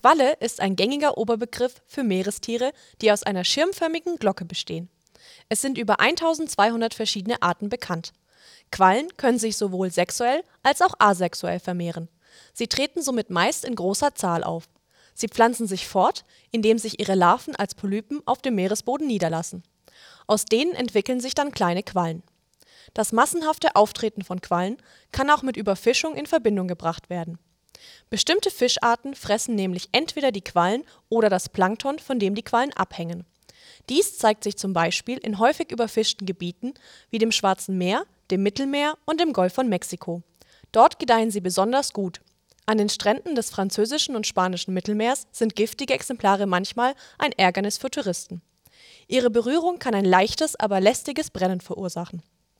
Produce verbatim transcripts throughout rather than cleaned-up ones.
Qualle ist ein gängiger Oberbegriff für Meerestiere, die aus einer schirmförmigen Glocke bestehen. Es sind über eintausendzweihundert verschiedene Arten bekannt. Quallen können sich sowohl sexuell als auch asexuell vermehren. Sie treten somit meist in großer Zahl auf. Sie pflanzen sich fort, indem sich ihre Larven als Polypen auf dem Meeresboden niederlassen. Aus denen entwickeln sich dann kleine Quallen. Das massenhafte Auftreten von Quallen kann auch mit Überfischung in Verbindung gebracht werden. Bestimmte Fischarten fressen nämlich entweder die Quallen oder das Plankton, von dem die Quallen abhängen. Dies zeigt sich zum Beispiel in häufig überfischten Gebieten wie dem Schwarzen Meer, dem Mittelmeer und dem Golf von Mexiko. Dort gedeihen sie besonders gut. An den Stränden des französischen und spanischen Mittelmeers sind giftige Exemplare manchmal ein Ärgernis für Touristen. Ihre Berührung kann ein leichtes, aber lästiges Brennen verursachen.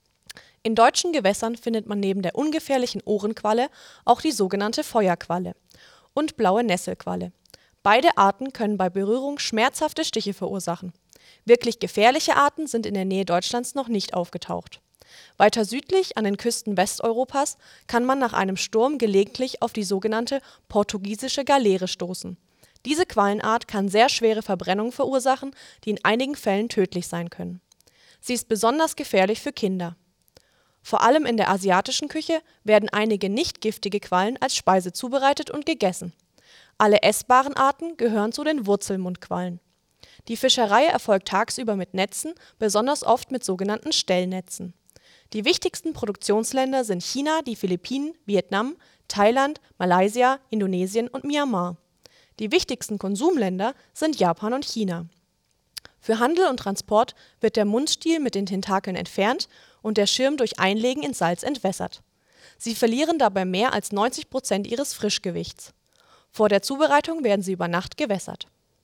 In deutschen Gewässern findet man neben der ungefährlichen Ohrenqualle auch die sogenannte Feuerqualle und Blaue Nesselqualle. Beide Arten können bei Berührung schmerzhafte Stiche verursachen. Wirklich gefährliche Arten sind in der Nähe Deutschlands noch nicht aufgetaucht. Weiter südlich, an den Küsten Westeuropas, kann man nach einem Sturm gelegentlich auf die sogenannte portugiesische Galeere stoßen. Diese Quallenart kann sehr schwere Verbrennungen verursachen, die in einigen Fällen tödlich sein können. Sie ist besonders gefährlich für Kinder. Vor allem in der asiatischen Küche werden einige nicht giftige Quallen als Speise zubereitet und gegessen. Alle essbaren Arten gehören zu den Wurzelmundquallen. Die Fischerei erfolgt tagsüber mit Netzen, besonders oft mit sogenannten Stellnetzen. Die wichtigsten Produktionsländer sind China, die Philippinen, Vietnam, Thailand, Malaysia, Indonesien und Myanmar. Die wichtigsten Konsumländer sind Japan und China. Für Handel und Transport wird der Mundstiel mit den Tentakeln entfernt und der Schirm durch Einlegen in Salz entwässert. Sie verlieren dabei mehr als neunzig Prozent ihres Frischgewichts. Vor der Zubereitung werden sie über Nacht gewässert.